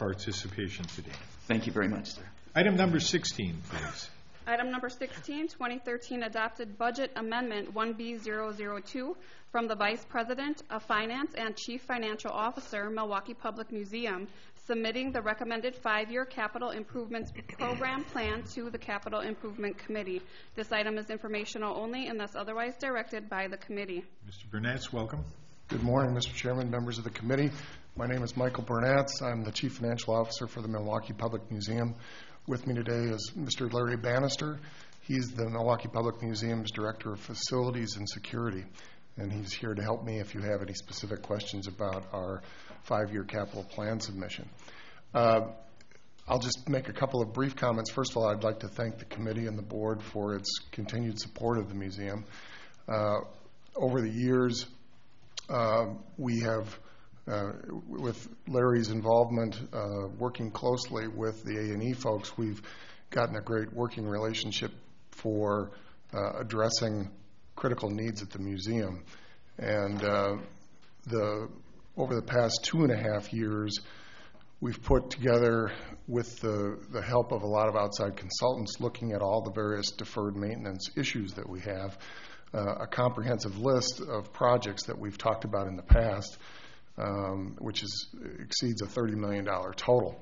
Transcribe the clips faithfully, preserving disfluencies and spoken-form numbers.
participation today. Thank you very much, sir. Item number sixteen, please. Item number sixteen, twenty thirteen adopted budget amendment one B zero zero two from the Vice President of Finance and Chief Financial Officer, Milwaukee Public Museum, submitting the recommended five-year capital improvements program plan to the Capital Improvement Committee. This item is informational only unless otherwise directed by the committee. Mister Burnatz, welcome. Good morning, Mister Chairman, members of the committee. My name is Michael Burnatz. I'm the Chief Financial Officer for the Milwaukee Public Museum. With me today is Mister Larry Bannister. He's the Milwaukee Public Museum's Director of Facilities and Security, and he's here to help me if you have any specific questions about our five-year capital plan submission. Uh, I'll just make a couple of brief comments. First of all, I'd like to thank the committee and the board for its continued support of the museum. Uh, over the years, uh, we have Uh, with Larry's involvement, uh, working closely with the A and E folks, we've gotten a great working relationship for uh, addressing critical needs at the museum. And uh, the over the past two and a half years, we've put together, with the, the help of a lot of outside consultants, looking at all the various deferred maintenance issues that we have, uh, a comprehensive list of projects that we've talked about in the past, Um, which is exceeds a thirty million dollars total.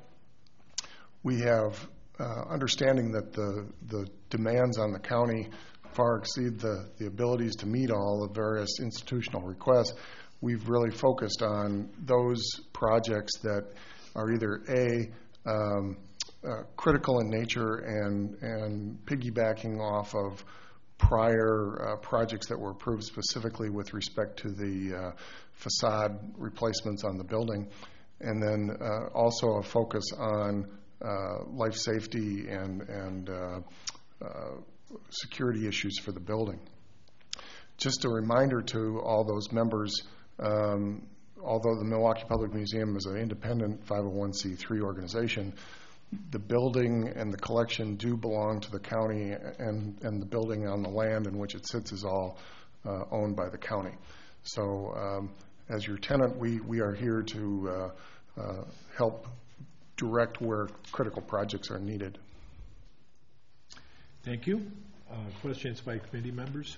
We have, uh, understanding that the, the demands on the county far exceed the, the abilities to meet all the various institutional requests, we've really focused on those projects that are either A, um, uh, critical in nature and, and piggybacking off of prior uh, projects that were approved specifically with respect to the uh, facade replacements on the building, and then uh, also a focus on uh, life safety and, and uh, uh, security issues for the building. Just a reminder to all those members, um, although the Milwaukee Public Museum is an independent five oh one c three organization, the building and the collection do belong to the county, and, and the building on the land in which it sits is all uh, owned by the county. So um, as your tenant, we, we are here to uh, uh, help direct where critical projects are needed. Thank you. Uh, questions by committee members?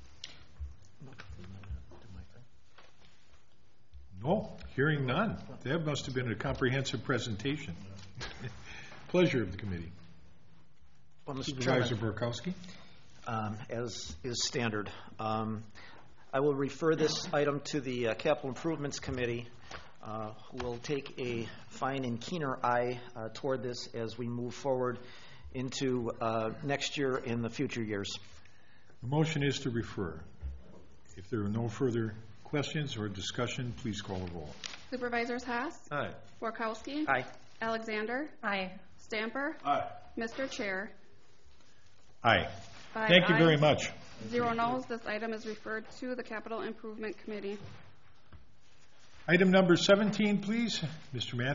No, hearing none. That must have been a comprehensive presentation. Pleasure of the committee. Well, Mister Supervisor Chairman, Borkowski. um, as is standard, um, I will refer this item to the uh, Capital Improvements Committee, uh, who will take a fine and keener eye uh, toward this as we move forward into uh, next year and the future years. The motion is to refer. If there are no further questions or discussion, please call the roll. Supervisors Haas, Aye. Borkowski, Aye. Alexander, Aye. Stamper, Aye. Mister Chair. Aye. Five Thank you very ayes, much. Zero noes. This item is referred to the Capital Improvement Committee. Item number seventeen, please. Mister Matthews.